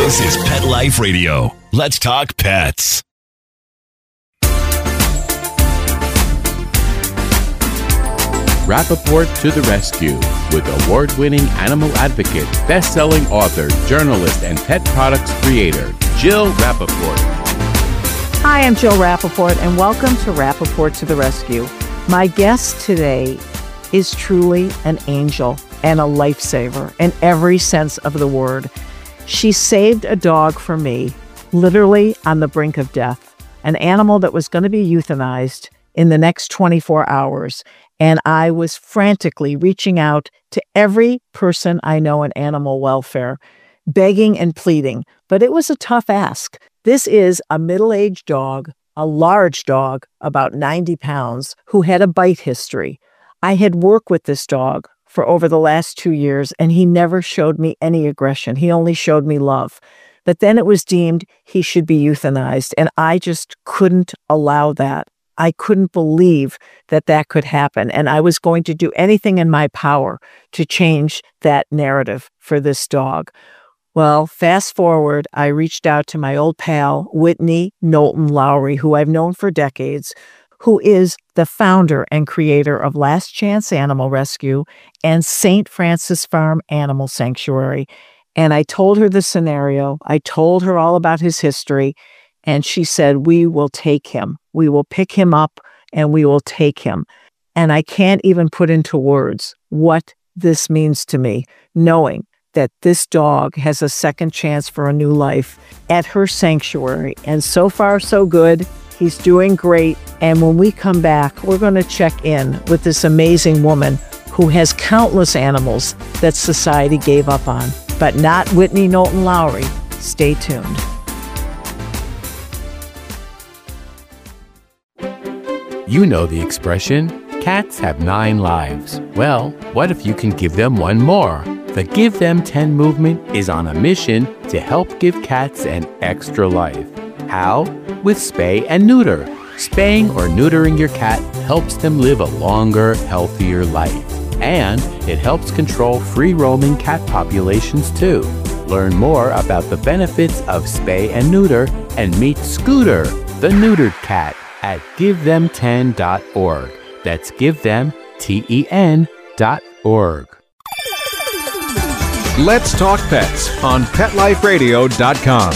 This is Pet Life Radio. Let's talk pets. Rappaport to the rescue with award-winning animal advocate, best-selling author, journalist, and pet products creator, Jill Rappaport. Hi, I'm Jill Rappaport, and welcome to Rappaport to the Rescue. My guest today is truly an angel and a lifesaver in every sense of the word. She saved a dog for me, literally on the brink of death, an animal that was going to be euthanized in the next 24 hours. And I was frantically reaching out to every person I know in animal welfare, begging and pleading. But it was a tough ask. This is a middle-aged dog, a large dog, about 90 pounds, who had a bite history. I had worked with this dog for over the last 2 years, and he never showed me any aggression. He only showed me love. But then it was deemed he should be euthanized, and I just couldn't allow that. I couldn't believe that that could happen, and I was going to do anything in my power to change that narrative for this dog. Well, fast forward, I reached out to my old pal, Whitney Knowlton Lowry, who I've known for decades, who is the founder and creator of Last Chance Animal Rescue and St. Francis Farm Animal Sanctuary. And I told her the scenario. I told her all about his history. And she said, we will take him. We will pick him up and we will take him. And I can't even put into words what this means to me, knowing that this dog has a second chance for a new life at her sanctuary. And so far, so good. He's doing great. And when we come back, we're going to check in with this amazing woman who has countless animals that society gave up on, but not Whitney Knowlton Lowry. Stay tuned. You know the expression, cats have 9 lives. Well, what if you can give them one more? The Give Them 10 movement is on a mission to help give cats an extra life. How? With spay and neuter. Spaying or neutering your cat helps them live a longer, healthier life. And it helps control free-roaming cat populations too. Learn more about the benefits of spay and neuter and meet Scooter, the neutered cat, at GiveThem10.org. That's GiveThem10.org. Let's Talk Pets on PetLifeRadio.com.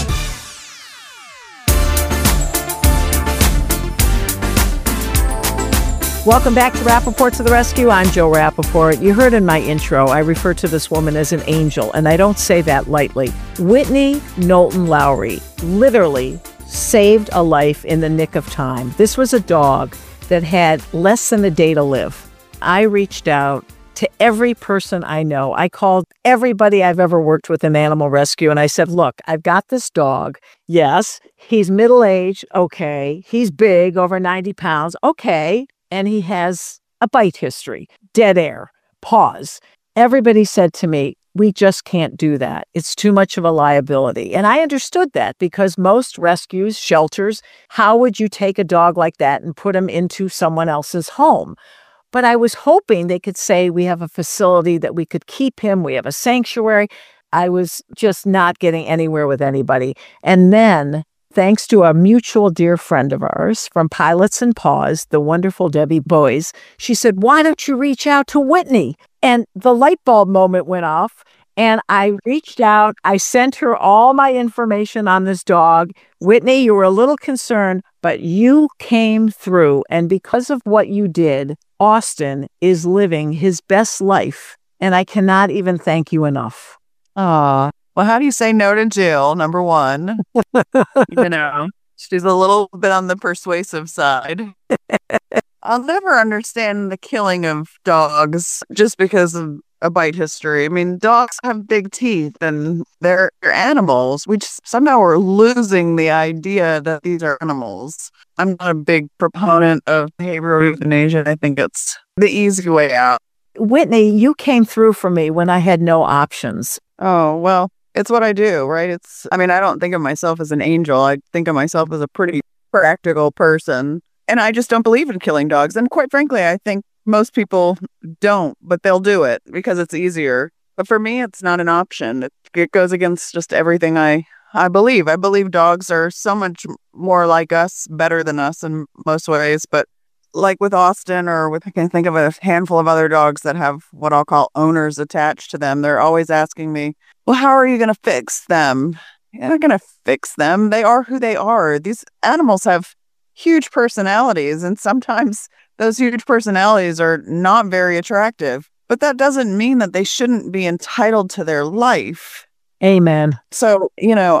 Welcome back to Rappaport to the Rescue. I'm Jill Rappaport. You heard in my intro, I refer to this woman as an angel, and I don't say that lightly. Whitney Knowlton Lowry literally saved a life in the nick of time. This was a dog that had less than a day to live. I reached out to every person I know. I called everybody I've ever worked with in animal rescue, and I said, look, I've got this dog. Yes, he's middle-aged. Okay. He's big, over 90 pounds. Okay. And he has a bite history, dead air, paws. Everybody said to me, we just can't do that. It's too much of a liability. And I understood that because most rescues, shelters, how would you take a dog like that and put him into someone else's home? But I was hoping they could say we have a facility that we could keep him. We have a sanctuary. I was just not getting anywhere with anybody. And then, thanks to a mutual dear friend of ours from Pilots and Paws, the wonderful Debbie Boyes, she said, why don't you reach out to Whitney? And the light bulb moment went off, and I reached out. I sent her all my information on this dog. Whitney, you were a little concerned, but you came through. And because of what you did, Austin is living his best life. And I cannot even thank you enough. Aw. Well, how do you say no to Jill, number one? She's a little bit on the persuasive side. I'll never understand the killing of dogs just because of a bite history. I mean, dogs have big teeth and they're animals. We just somehow are losing the idea that these are animals. I'm not a big proponent of behavioral euthanasia. I think it's the easy way out. Whitney, you came through for me when I had no options. Oh, well, it's what I do, right? I don't think of myself as an angel. I think of myself as a pretty practical person. And I just don't believe in killing dogs. And quite frankly, I think most people don't, but they'll do it because it's easier. But for me, it's not an option. It goes against just everything I I believe dogs are so much more like us, better than us in most ways. But like with Austin, I can think of a handful of other dogs that have what I'll call owners attached to them. They're always asking me, well, how are you going to fix them? You're not going to fix them. They are who they are. These animals have huge personalities, and sometimes those huge personalities are not very attractive. But that doesn't mean that they shouldn't be entitled to their life. Amen. So,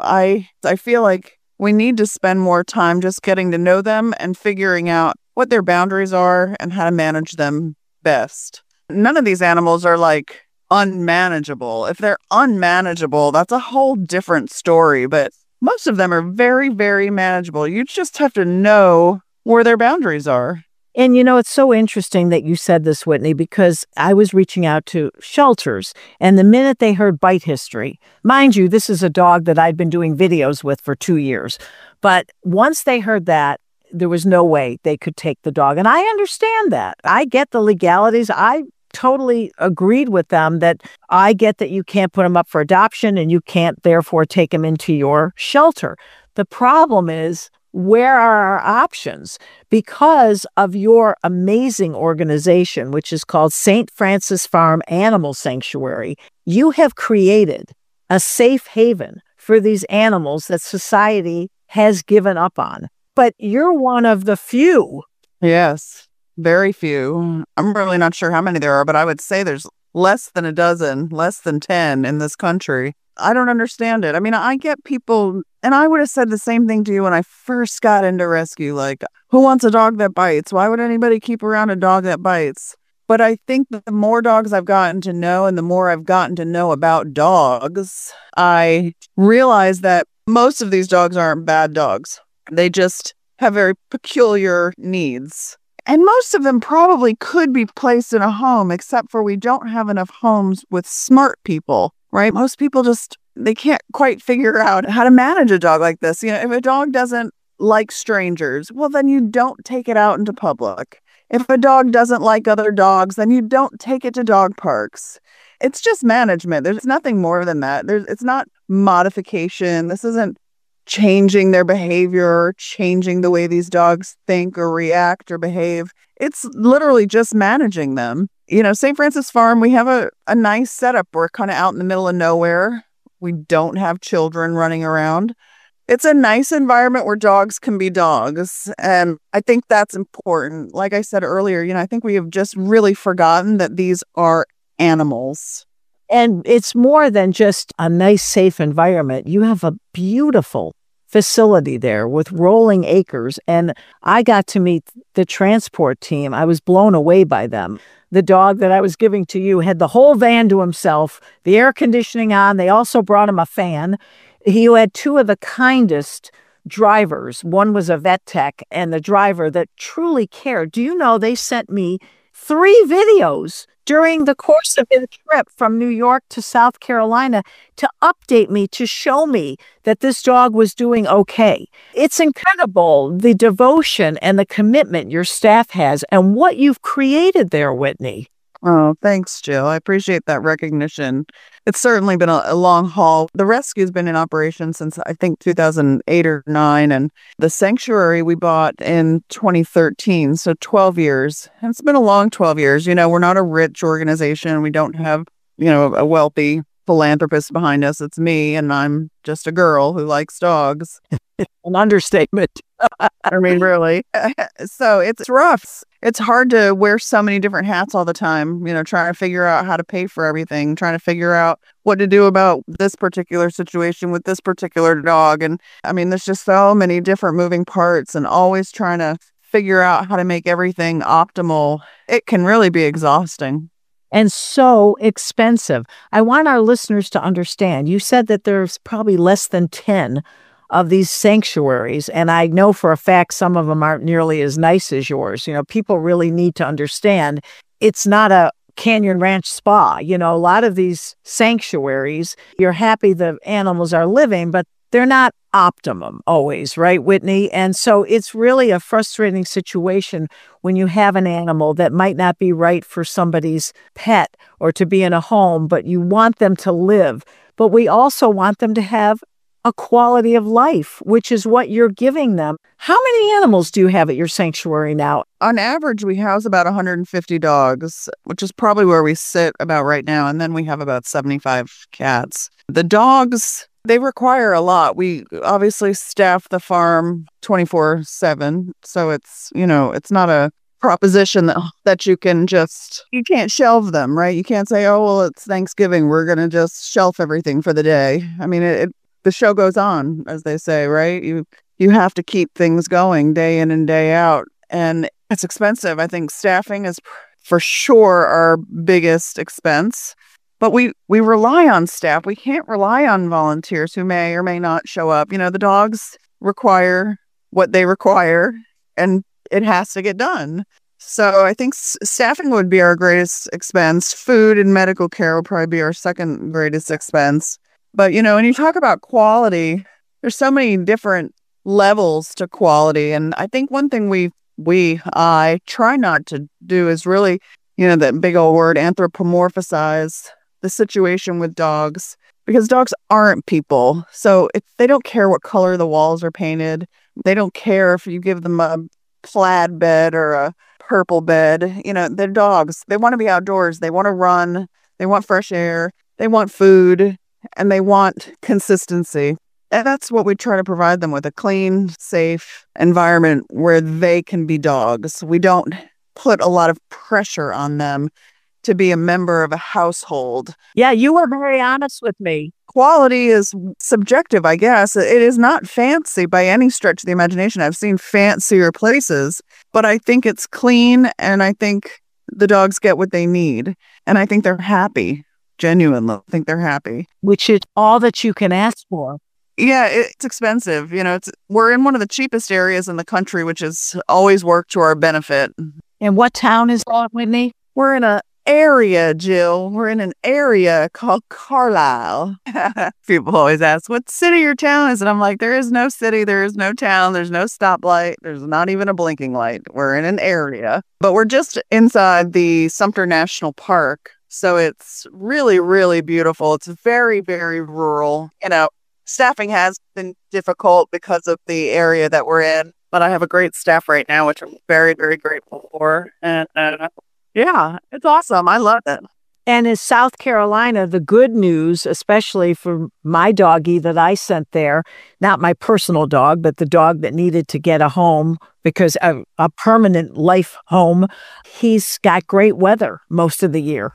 I feel like we need to spend more time just getting to know them and figuring out what their boundaries are and how to manage them best. None of these animals are like unmanageable. If they're unmanageable, that's a whole different story. But most of them are very, very manageable. You just have to know where their boundaries are. And it's so interesting that you said this, Whitney, because I was reaching out to shelters, and the minute they heard bite history, mind you, this is a dog that I'd been doing videos with for 2 years. But once they heard that, there was no way they could take the dog. And I understand that. I get the legalities. I totally agreed with them that I get that you can't put them up for adoption and you can't therefore take them into your shelter. The problem is, where are our options? Because of your amazing organization, which is called St. Francis Farm Animal Sanctuary, you have created a safe haven for these animals that society has given up on. But you're one of the few. Yes, very few. I'm really not sure how many there are, but I would say there's less than a dozen, less than 10 in this country. I don't understand it. I mean, I get people, and I would have said the same thing to you when I first got into rescue, like, who wants a dog that bites? Why would anybody keep around a dog that bites? But I think that the more dogs I've gotten to know and the more I've gotten to know about dogs, I realize that most of these dogs aren't bad dogs. They just have very peculiar needs. And most of them probably could be placed in a home, except for we don't have enough homes with smart people. Right? Most people they can't quite figure out how to manage a dog like this. If a dog doesn't like strangers, well, then you don't take it out into public. If a dog doesn't like other dogs, then you don't take it to dog parks. It's just management. There's nothing more than that. It's not modification. This isn't changing their behavior or changing the way these dogs think or react or behave. It's literally just managing them. St. Francis Farm, we have a nice setup. We're kind of out in the middle of nowhere. We don't have children running around. It's a nice environment where dogs can be dogs. And I think that's important. Like I said earlier, I think we have just really forgotten that these are animals. And it's more than just a nice, safe environment. You have a beautiful facility there with rolling acres. And I got to meet the transport team. I was blown away by them. The dog that I was giving to you had the whole van to himself, the air conditioning on. They also brought him a fan. He had two of the kindest drivers. One was a vet tech and the driver that truly cared. Do you know they sent me 3 videos during the course of his trip from New York to South Carolina to update me, to show me that this dog was doing okay. It's incredible, the devotion and the commitment your staff has and what you've created there, Whitney. Oh, thanks, Jill. I appreciate that recognition. It's certainly been a long haul. The rescue's been in operation since, I think, 2008 or 9, and the sanctuary we bought in 2013, so 12 years. And it's been a long 12 years. We're not a rich organization. We don't have, a wealthy philanthropist behind us. It's me, and I'm just a girl who likes dogs. An understatement. I mean, really. So it's rough. It's hard to wear so many different hats all the time, trying to figure out how to pay for everything, trying to figure out what to do about this particular situation with this particular dog. And I mean, there's just so many different moving parts and always trying to figure out how to make everything optimal. It can really be exhausting. And so expensive. I want our listeners to understand. You said that there's probably less than 10 of these sanctuaries. And I know for a fact some of them aren't nearly as nice as yours. People really need to understand it's not a Canyon Ranch spa. A lot of these sanctuaries, you're happy the animals are living, but they're not optimum always, right, Whitney? And so it's really a frustrating situation when you have an animal that might not be right for somebody's pet or to be in a home, but you want them to live. But we also want them to have a quality of life, which is what you're giving them. How many animals do you have at your sanctuary now? On average, we house about 150 dogs, which is probably where we sit about right now. And then we have about 75 cats. The dogs, they require a lot. We obviously staff the farm 24/7. So it's, it's not a proposition that you can't shelve them, right? You can't say, oh, well, it's Thanksgiving, we're going to just shelf everything for the day. I mean, the show goes on, as they say, right? You have to keep things going day in and day out. And it's expensive. I think staffing is for sure our biggest expense. But we rely on staff. We can't rely on volunteers who may or may not show up. The dogs require what they require, and it has to get done. So I think staffing would be our greatest expense. Food and medical care would probably be our second greatest expense. But, when you talk about quality, there's so many different levels to quality. And I think one thing I try not to do is really, that big old word, anthropomorphize the situation with dogs, because dogs aren't people. So they don't care what color the walls are painted. They don't care if you give them a plaid bed or a purple bed. They're dogs. They want to be outdoors. They want to run. They want fresh air. They want food. And they want consistency. And that's what we try to provide them with, a clean, safe environment where they can be dogs. We don't put a lot of pressure on them to be a member of a household. Yeah, you were very honest with me. Quality is subjective, I guess. It is not fancy by any stretch of the imagination. I've seen fancier places, but I think it's clean, and I think the dogs get what they need. And I think they're happy. Genuinely think they're happy. Which is all that you can ask for. Yeah, it's expensive. We're in one of the cheapest areas in the country, which has always worked to our benefit. And what town is that, Whitney? We're in an area, Jill. We're in an area called Carlisle. People always ask, what city or town is it? I'm like, there is no city, there is no town, there's no stoplight, there's not even a blinking light. We're in an area. But we're just inside the Sumter National Park. So it's really, really beautiful. It's very, very rural. Staffing has been difficult because of the area that we're in, but I have a great staff right now, which I'm very, very grateful for. And yeah, it's awesome. I love it. And in South Carolina, the good news, especially for my doggie that I sent there, not my personal dog, but the dog that needed to get a home because a permanent life home, he's got great weather most of the year.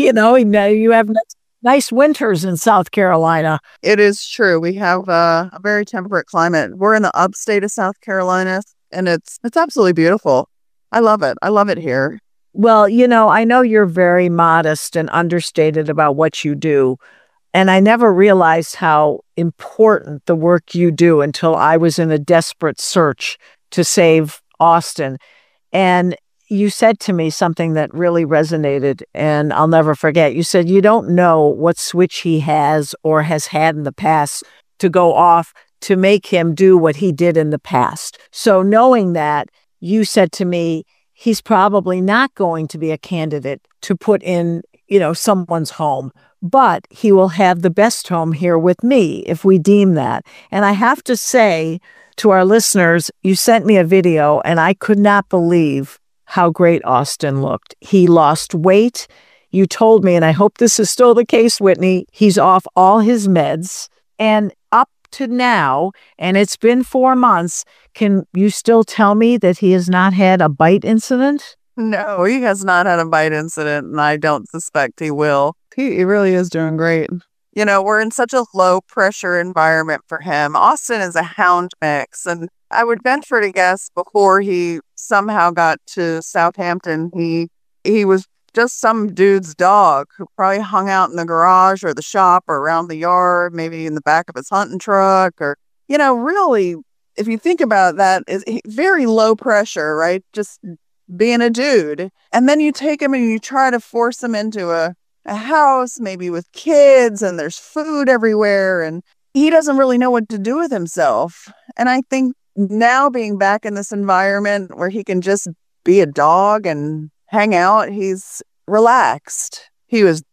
You have nice winters in South Carolina. It is true. We have a very temperate climate. We're in the upstate of South Carolina, and it's absolutely beautiful. I love it. I love it here. Well, I know you're very modest and understated about what you do, and I never realized how important the work you do until I was in a desperate search to save Austin. And you said to me something that really resonated, and I'll never forget. You said you don't know what switch he has or has had in the past to go off to make him do what he did in the past. So knowing that, you said to me, he's probably not going to be a candidate to put in, someone's home, but he will have the best home here with me if we deem that. And I have to say to our listeners, you sent me a video and I could not believe how great Austin looked. He lost weight. You told me, and I hope this is still the case, Whitney, he's off all his meds. And up to now, and it's been 4 months, can you still tell me that he has not had a bite incident? No, he has not had a bite incident, and I don't suspect he will. He really is doing great. We're in such a low pressure environment for him. Austin is a hound mix, and I would venture to guess before he somehow got to Southampton, he was just some dude's dog who probably hung out in the garage or the shop or around the yard, maybe in the back of his hunting truck, or, really, if you think about that, is very low pressure, right? Just being a dude. And then you take him and you try to force him into a house, maybe with kids, and there's food everywhere, and he doesn't really know what to do with himself. And I think now being back in this environment where he can just be a dog and hang out, he's relaxed. He was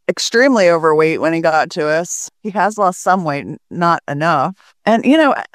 extremely overweight when he got to us. He has lost some weight, not enough. And,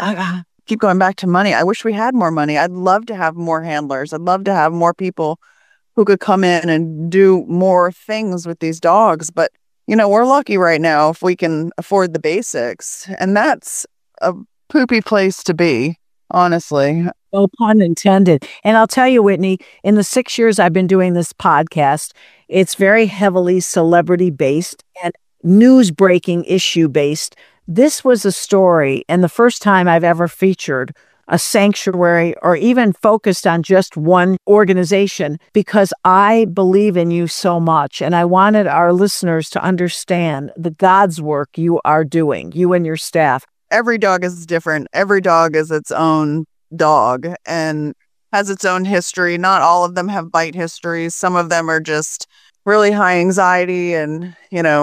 I keep going back to money. I wish we had more money. I'd love to have more handlers. I'd love to have more people who could come in and do more things with these dogs. But, we're lucky right now if we can afford the basics. And that's a poopy place to be, honestly. No pun intended. And I'll tell you, Whitney, in the 6 years I've been doing this podcast, it's very heavily celebrity based and news breaking issue based. This was a story, and the first time I've ever featured a sanctuary or even focused on just one organization, because I believe in you so much. And I wanted our listeners to understand the God's work you are doing, you and your staff. Every dog is different. Every dog is its own dog and has its own history. Not all of them have bite histories. Some of them are just really high anxiety and,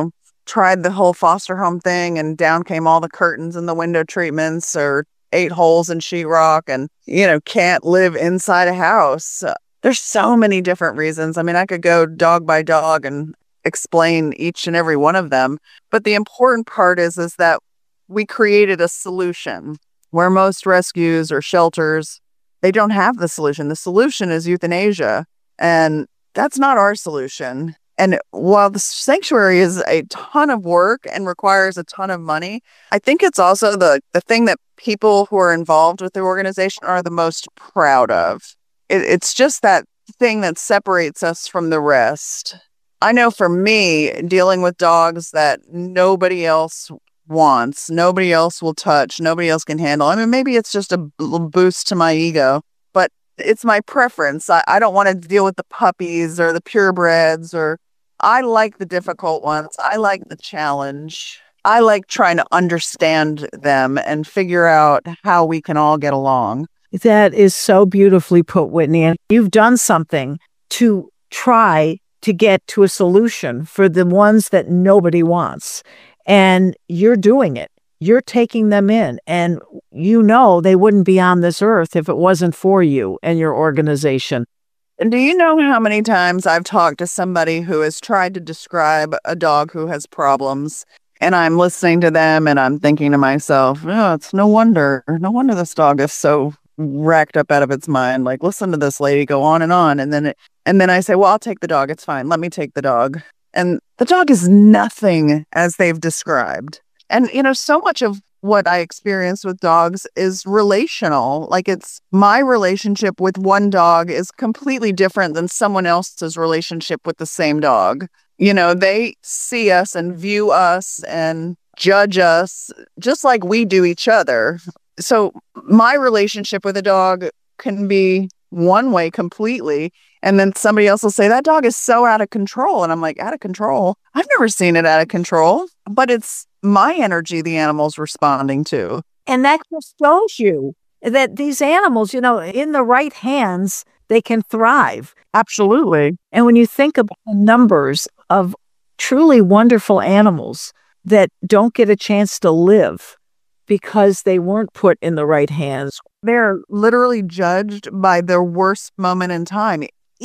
tried the whole foster home thing and down came all the curtains and the window treatments, or 8 holes in sheetrock and, can't live inside a house. There's so many different reasons. I mean, I could go dog by dog and explain each and every one of them. But the important part is that we created a solution where most rescues or shelters, they don't have the solution. The solution is euthanasia. And that's not our solution. And while the sanctuary is a ton of work and requires a ton of money, I think it's also the thing that people who are involved with the organization are the most proud of. It's just that thing that separates us from the rest. I know for me, dealing with dogs that nobody else wants, nobody else will touch, nobody else can handle. I mean, maybe it's just a little boost to my ego, but it's my preference. I don't want to deal with the puppies or the purebreds, or I like the difficult ones. I like the challenge. I like trying to understand them and figure out how we can all get along. That is so beautifully put, Whitney. And you've done something to try to get to a solution for the ones that nobody wants. And you're doing it. You're taking them in. And they wouldn't be on this earth if it wasn't for you and your organization. And do you know how many times I've talked to somebody who has tried to describe a dog who has problems, and I'm listening to them and I'm thinking to myself, it's no wonder this dog is so racked up out of its mind. Like, listen to this lady go on. And then I say, well, I'll take the dog. It's fine. Let me take the dog. And the dog is nothing as they've described. And, so much of what I experience with dogs is relational. Like, it's my relationship with one dog is completely different than someone else's relationship with the same dog. They see us and view us and judge us just like we do each other. So my relationship with a dog can be one way completely. And then somebody else will say, that dog is so out of control. And I'm like, out of control? I've never seen it out of control, but it's my energy the animal's responding to. And that just shows you that these animals, in the right hands, they can thrive. Absolutely. And when you think about the numbers of truly wonderful animals that don't get a chance to live because they weren't put in the right hands. They're literally judged by their worst moment in time.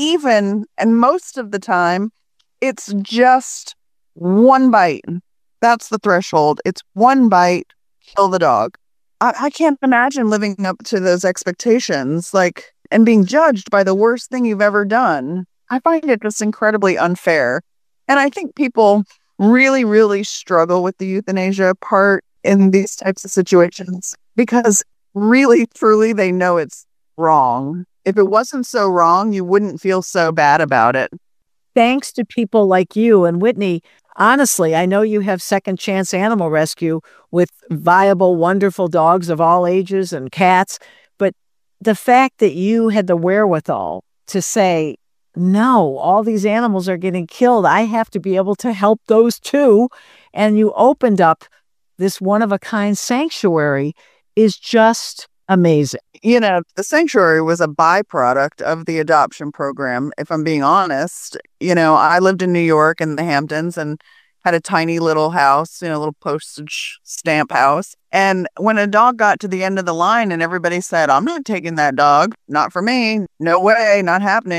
And most of the time, it's just one bite. That's the threshold. It's one bite, kill the dog. I can't imagine living up to those expectations, and being judged by the worst thing you've ever done. I find it just incredibly unfair. And I think people really, really struggle with the euthanasia part in these types of situations because really, truly, they know it's wrong. If it wasn't so wrong, you wouldn't feel so bad about it. Thanks to people like you and Whitney, honestly, I know you have Second Chance Animal Rescue with viable, wonderful dogs of all ages and cats, but the fact that you had the wherewithal to say, no, all these animals are getting killed. I have to be able to help those too. And you opened up this one-of-a-kind sanctuary is just amazing. The sanctuary was a byproduct of the adoption program, if I'm being honest. I lived in New York in the Hamptons and had a tiny little house, a little postage stamp house. And when a dog got to the end of the line and everybody said, I'm not taking that dog, not for me, no way, not happening.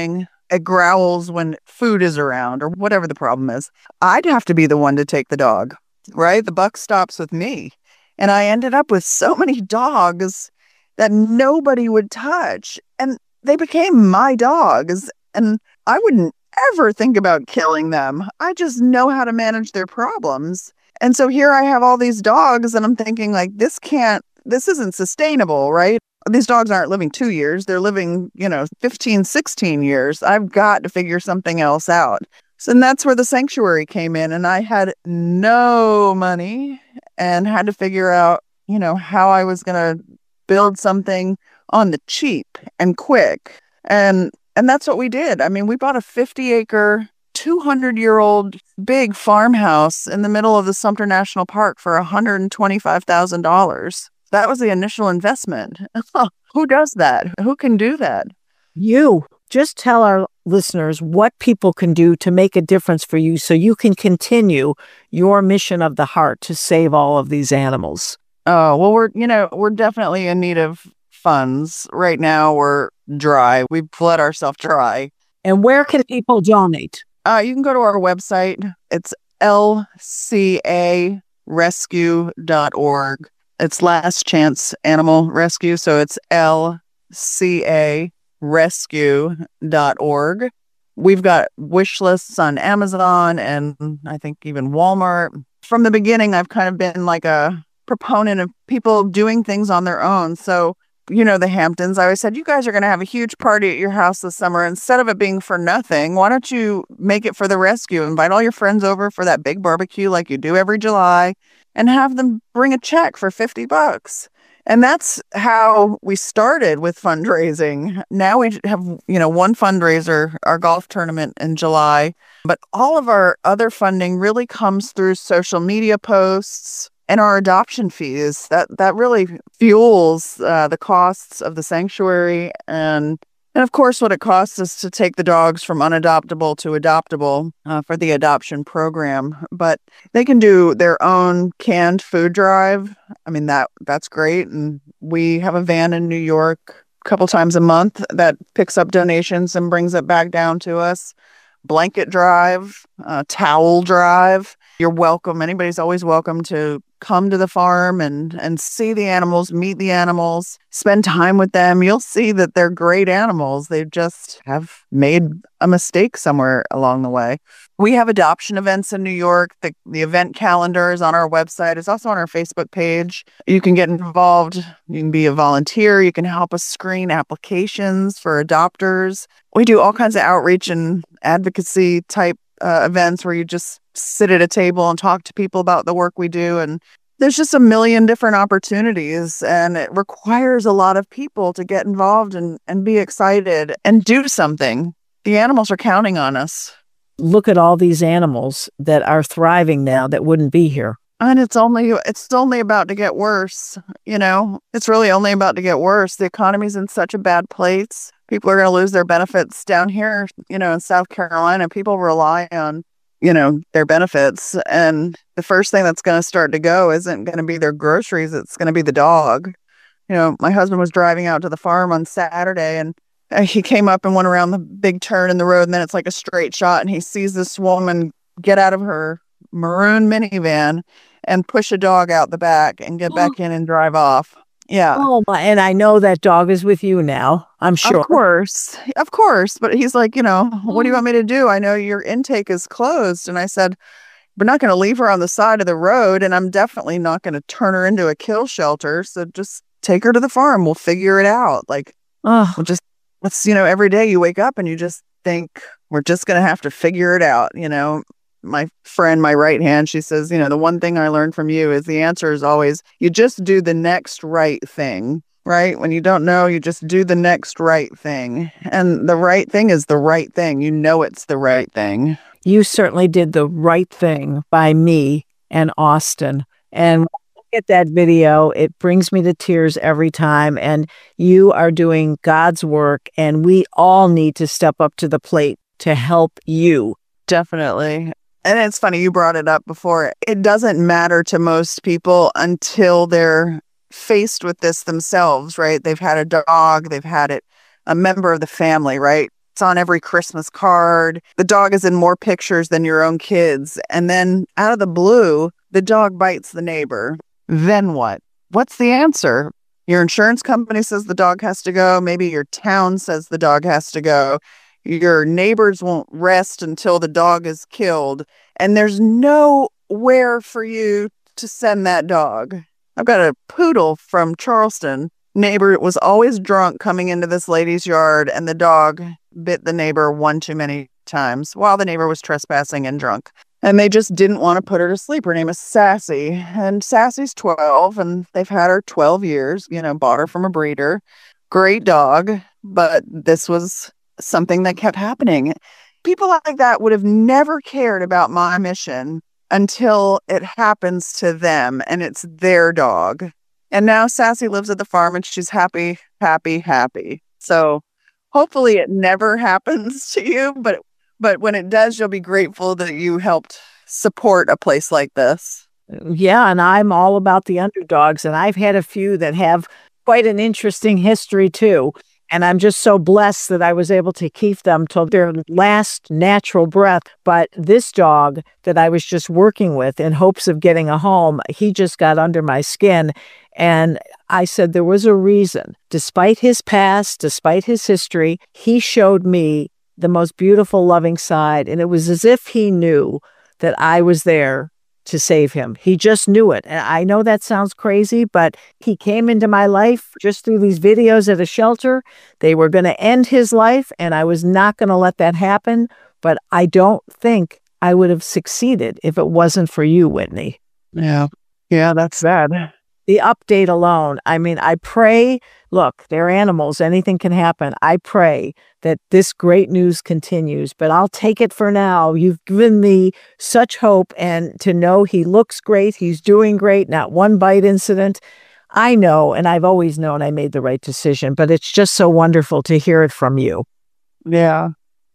it growls when food is around or whatever the problem is. I'd have to be the one to take the dog, right? The buck stops with me. And I ended up with so many dogs that nobody would touch. And they became my dogs. And I wouldn't ever think about killing them. I just know how to manage their problems. And so here I have all these dogs and I'm thinking like, this isn't sustainable, right? These dogs aren't living 2 years. They're living, 15, 16 years. I've got to figure something else out. So and that's where the sanctuary came in. And I had no money and had to figure out, how I was going to build something on the cheap and quick. And that's what we did. I mean, we bought a 50-acre, 200-year-old big farmhouse in the middle of the Sumter National Park for $125,000. That was the initial investment. Who does that? Who can do that? You. Just tell our listeners what people can do to make a difference for you so you can continue your mission of the heart to save all of these animals. Oh, well, we're definitely in need of funds. Right now, we're dry. We've bled ourselves dry. And where can people donate? You can go to our website. It's lcarescue.org. It's Last Chance Animal Rescue. So it's lcarescue.org. We've got wish lists on Amazon and I think even Walmart. From the beginning, I've kind of been like a proponent of people doing things on their own. So, the Hamptons, I always said, you guys are going to have a huge party at your house this summer. Instead of it being for nothing, why don't you make it for the rescue? Invite all your friends over for that big barbecue like you do every July and have them bring a check for $50. And that's how we started with fundraising. Now we have, one fundraiser, our golf tournament in July, but all of our other funding really comes through social media posts and our adoption fees. That really fuels the costs of the sanctuary and of course what it costs us to take the dogs from unadoptable to adoptable for the adoption program. But they can do their own canned food drive. I mean, that's great. And we have a van in New York a couple times a month that picks up donations and brings it back down to us. Blanket drive, towel drive. You're welcome. Anybody's always welcome to come to the farm and see the animals, meet the animals, spend time with them. You'll see that they're great animals. They just have made a mistake somewhere along the way. We have adoption events in New York. The event calendar is on our website. It's also on our Facebook page. You can get involved. You can be a volunteer. You can help us screen applications for adopters. We do all kinds of outreach and advocacy type events where you just sit at a table and talk to people about the work we do. And there's just a million different opportunities and it requires a lot of people to get involved and be excited and do something. The animals are counting on us. Look at all these animals that are thriving now that wouldn't be here. And it's only about to get worse. It's really only about to get worse. The economy's in such a bad place. People are going to lose their benefits down here, in South Carolina. People rely on, their benefits. And the first thing that's going to start to go isn't going to be their groceries. It's going to be the dog. My husband was driving out to the farm on Saturday and he came up and went around the big turn in the road. And then it's like a straight shot. And he sees this woman get out of her maroon minivan and push a dog out the back and get back in and drive off. Yeah. Oh, and I know that dog is with you now, I'm sure. Of course. But he's like, what do you want me to do? I know your intake is closed. And I said, we're not going to leave her on the side of the road. And I'm definitely not going to turn her into a kill shelter. So just take her to the farm. We'll figure it out. Every day you wake up and you just think we're just going to have to figure it out. My friend, my right hand, she says, the one thing I learned from you is the answer is always, you just do the next right thing, right? When you don't know, you just do the next right thing. And the right thing is the right thing. It's the right thing. You certainly did the right thing by me and Austin. And look at that video. It brings me to tears every time. And you are doing God's work. And we all need to step up to the plate to help you. Definitely. And it's funny, you brought it up before. It doesn't matter to most people until they're faced with this themselves, right? They've had a dog, they've had it, a member of the family, right? It's on every Christmas card. The dog is in more pictures than your own kids. And then out of the blue, the dog bites the neighbor. Then what? What's the answer? Your insurance company says the dog has to go. Maybe your town says the dog has to go. Your neighbors won't rest until the dog is killed. And there's nowhere for you to send that dog. I've got a poodle from Charleston. Neighbor was always drunk coming into this lady's yard, and the dog bit the neighbor one too many times while the neighbor was trespassing and drunk. And they just didn't want to put her to sleep. Her name is Sassy. And Sassy's 12, and they've had her 12 years, bought her from a breeder. Great dog. But this was something that kept happening. People like that would have never cared about my mission until it happens to them, and it's their dog. And now Sassy lives at the farm, and she's happy, happy, happy. So hopefully it never happens to you, but when it does, you'll be grateful that you helped support a place like this. Yeah, and I'm all about the underdogs, and I've had a few that have quite an interesting history too. And I'm just so blessed that I was able to keep them till their last natural breath. But this dog that I was just working with in hopes of getting a home, he just got under my skin. And I said there was a reason. Despite his past, despite his history, he showed me the most beautiful, loving side. And it was as if he knew that I was there to save him. He just knew it. And I know that sounds crazy, but he came into my life just through these videos at a shelter. They were going to end his life, and I was not going to let that happen. But I don't think I would have succeeded if it wasn't for you, Whitney. Yeah, that's sad. The update alone, I pray, look, they're animals, anything can happen. I pray that this great news continues, but I'll take it for now. You've given me such hope, and to know he looks great, he's doing great, not one bite incident. I know, and I've always known I made the right decision, but it's just so wonderful to hear it from you. Yeah.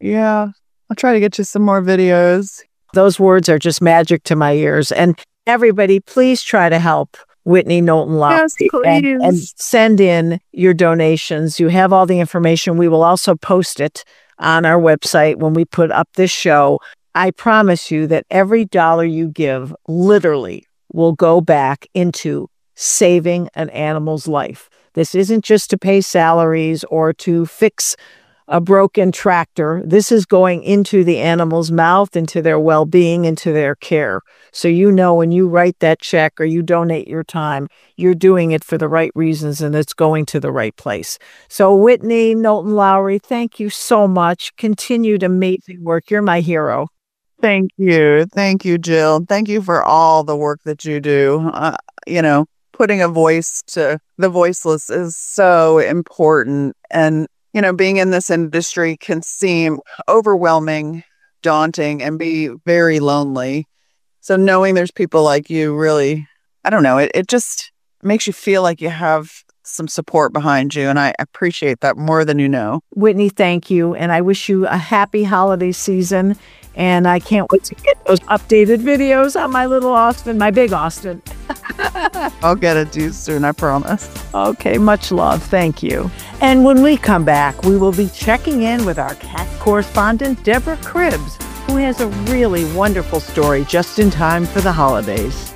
I'll try to get you some more videos. Those words are just magic to my ears. And everybody, please try to help Whitney Knowlton Lowry. Yes, please. And send in your donations. You have all the information. We will also post it on our website when we put up this show. I promise you that every dollar you give literally will go back into saving an animal's life. This isn't just to pay salaries or to fix a broken tractor. This is going into the animal's mouth, into their well-being, into their care. So when you write that check or you donate your time, you're doing it for the right reasons and it's going to the right place. So Whitney Knowlton Lowry, thank you so much. Continued amazing work. You're my hero. Thank you. Thank you, Jill. Thank you for all the work that you do. Putting a voice to the voiceless is so important. And being in this industry can seem overwhelming, daunting, and be very lonely. So knowing there's people like you really, I don't know, it just makes you feel like you have some support behind you. And I appreciate that more than you know. Whitney, thank you. And I wish you a happy holiday season. And I can't wait to get those updated videos on my little Austin, my big Austin. I'll get it to you soon, I promise. Okay, much love. Thank you. And when we come back, we will be checking in with our cat correspondent, Deborah Cribbs, who has a really wonderful story just in time for the holidays.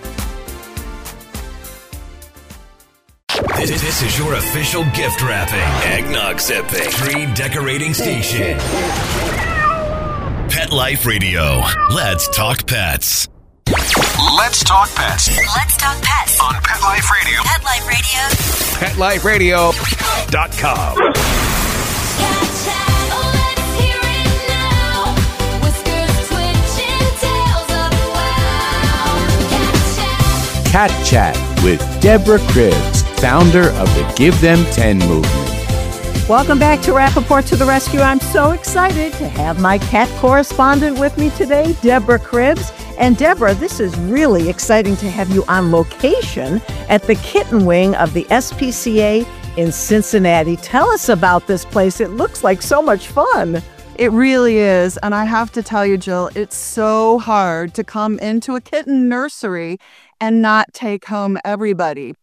This is your official gift wrapping, eggnog sipping, tree decorating station. Pet Life Radio. Let's talk pets. Let's talk pets. Let's talk pets On Pet Life Radio. Pet Life Radio. PetLifeRadio.com. Cat Chat with Deborah Cribbs, founder of the Give Them 10 movement. Welcome back to Rappaport to the Rescue. I'm so excited to have my cat correspondent with me today, Deborah Cribbs. And Deborah, this is really exciting to have you on location at the Kitten Wing of the SPCA in Cincinnati. Tell us about this place. It looks like so much fun. It really is. And I have to tell you, Jill, it's so hard to come into a kitten nursery and not take home everybody. But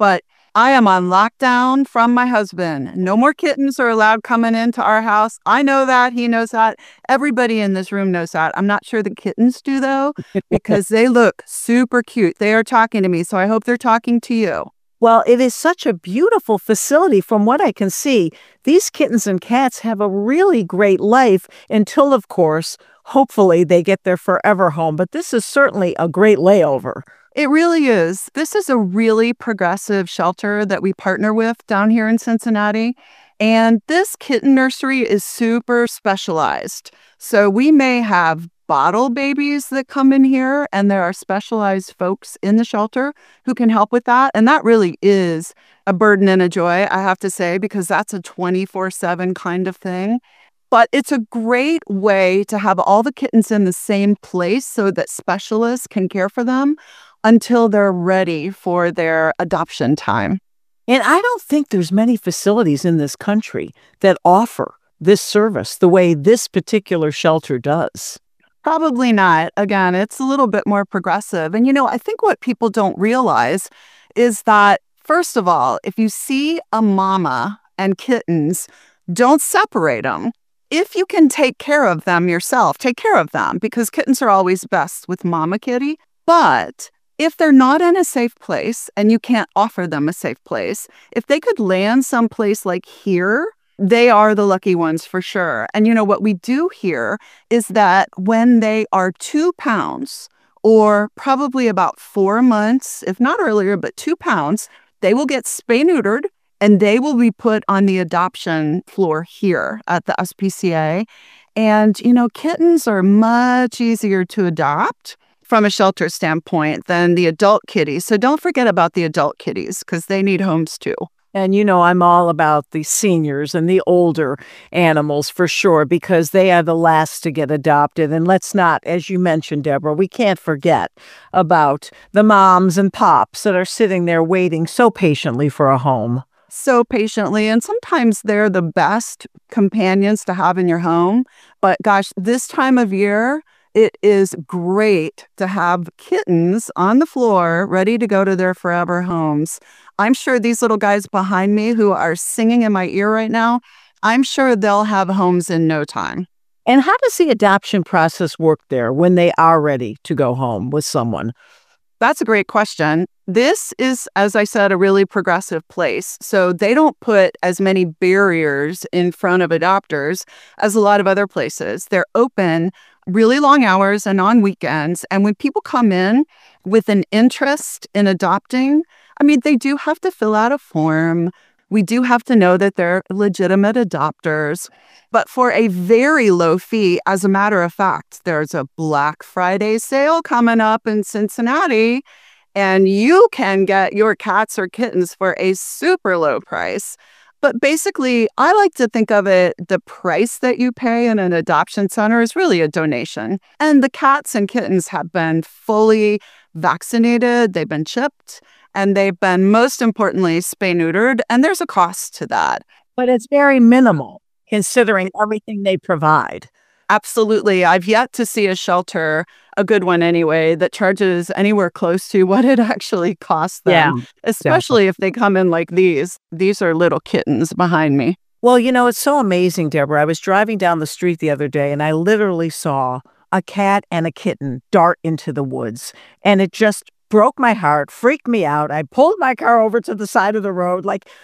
I am on lockdown from my husband. No more kittens are allowed coming into our house. I know that. He knows that. Everybody in this room knows that. I'm not sure the kittens do, though, because they look super cute. They are talking to me, so I hope they're talking to you. Well, it is such a beautiful facility. From what I can see, these kittens and cats have a really great life until, of course, hopefully they get their forever home. But this is certainly a great layover. It really is. This is a really progressive shelter that we partner with down here in Cincinnati. And this kitten nursery is super specialized. So we may have bottle babies that come in here, and there are specialized folks in the shelter who can help with that. And that really is a burden and a joy, I have to say, because that's a 24/7 kind of thing. But it's a great way to have all the kittens in the same place so that specialists can care for them until they're ready for their adoption time. And I don't think there's many facilities in this country that offer this service the way this particular shelter does. Probably not. Again, it's a little bit more progressive. And, I think what people don't realize is that, first of all, if you see a mama and kittens, don't separate them. If you can take care of them yourself, take care of them, because kittens are always best with mama kitty. But if they're not in a safe place and you can't offer them a safe place, if they could land someplace like here, they are the lucky ones for sure. And what we do here is that when they are 2 pounds, or probably about 4 months, if not earlier, but 2 pounds, they will get spay-neutered and they will be put on the adoption floor here at the SPCA. And, kittens are much easier to adopt from a shelter standpoint than the adult kitties. So don't forget about the adult kitties because they need homes too. And I'm all about the seniors and the older animals for sure, because they are the last to get adopted. And let's not, as you mentioned, Deborah, we can't forget about the moms and pops that are sitting there waiting so patiently for a home. So patiently, and sometimes they're the best companions to have in your home. But gosh, this time of year, it is great to have kittens on the floor ready to go to their forever homes. I'm sure these little guys behind me who are singing in my ear right now, I'm sure they'll have homes in no time. And how does the adoption process work there when they are ready to go home with someone? That's a great question. This is, as I said, a really progressive place. So they don't put as many barriers in front of adopters as a lot of other places. They're open really long hours and on weekends. And when people come in with an interest in adopting, they do have to fill out a form. We do have to know that they're legitimate adopters. But for a very low fee, as a matter of fact, there's a Black Friday sale coming up in Cincinnati, and you can get your cats or kittens for a super low price. But basically, I like to think of it, the price that you pay in an adoption center is really a donation. And the cats and kittens have been fully vaccinated, they've been chipped, and they've been, most importantly, spay-neutered, and there's a cost to that. But it's very minimal, considering everything they provide. Absolutely. I've yet to see a shelter, a good one anyway, that charges anywhere close to what it actually costs them, especially if they come in like these. These are little kittens behind me. Well, it's so amazing, Deborah. I was driving down the street the other day, and I literally saw a cat and a kitten dart into the woods, and it just broke my heart, freaked me out. I pulled my car over to the side of the road,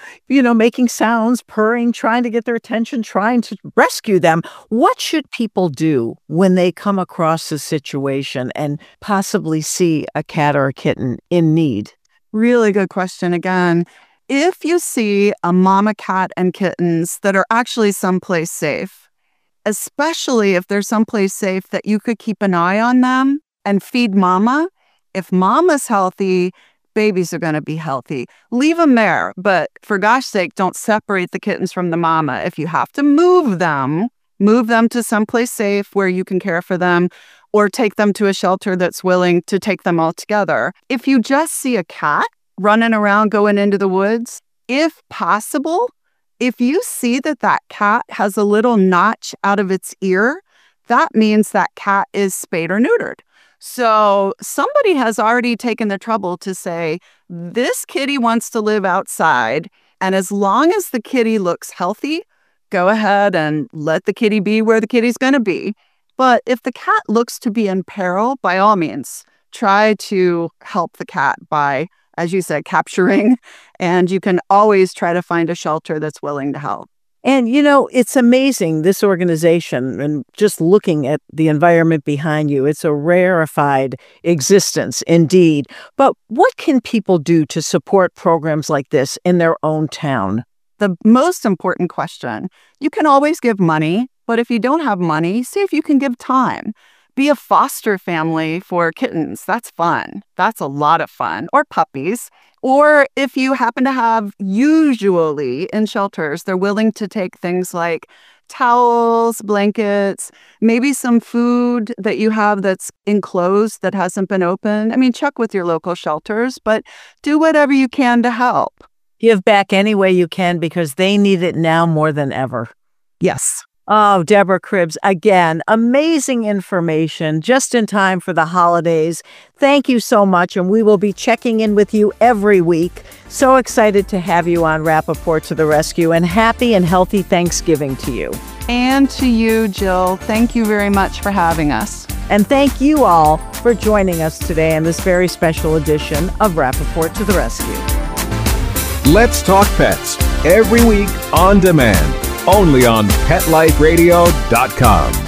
making sounds, purring, trying to get their attention, trying to rescue them. What should people do when they come across a situation and possibly see a cat or a kitten in need? Really good question again. If you see a mama cat and kittens that are actually someplace safe, especially if they're someplace safe that you could keep an eye on them and feed mama, if mama's healthy, babies are going to be healthy. Leave them there, but for gosh sake, don't separate the kittens from the mama. If you have to move them to someplace safe where you can care for them, or take them to a shelter that's willing to take them all together. If you just see a cat running around going into the woods, if possible, if you see that cat has a little notch out of its ear, that means that cat is spayed or neutered. So somebody has already taken the trouble to say, this kitty wants to live outside. And as long as the kitty looks healthy, go ahead and let the kitty be where the kitty's going to be. But if the cat looks to be in peril, by all means, try to help the cat by, as you said, capturing. And you can always try to find a shelter that's willing to help. And, it's amazing, this organization, and just looking at the environment behind you, it's a rarefied existence indeed. But what can people do to support programs like this in their own town? The most important question, you can always give money, but if you don't have money, see if you can give time. Be a foster family for kittens. That's fun. That's a lot of fun. Or puppies. Or if you happen to have, usually in shelters, they're willing to take things like towels, blankets, maybe some food that you have that's enclosed that hasn't been opened. I mean, check with your local shelters, but do whatever you can to help. Give back any way you can because they need it now more than ever. Yes. Oh, Deborah Cribbs, again, amazing information just in time for the holidays. Thank you so much, and we will be checking in with you every week. So excited to have you on Rappaport to the Rescue, and happy and healthy Thanksgiving to you. And to you, Jill. Thank you very much for having us. And thank you all for joining us today in this very special edition of Rappaport to the Rescue. Let's Talk Pets, every week on demand, only on PetLifeRadio.com.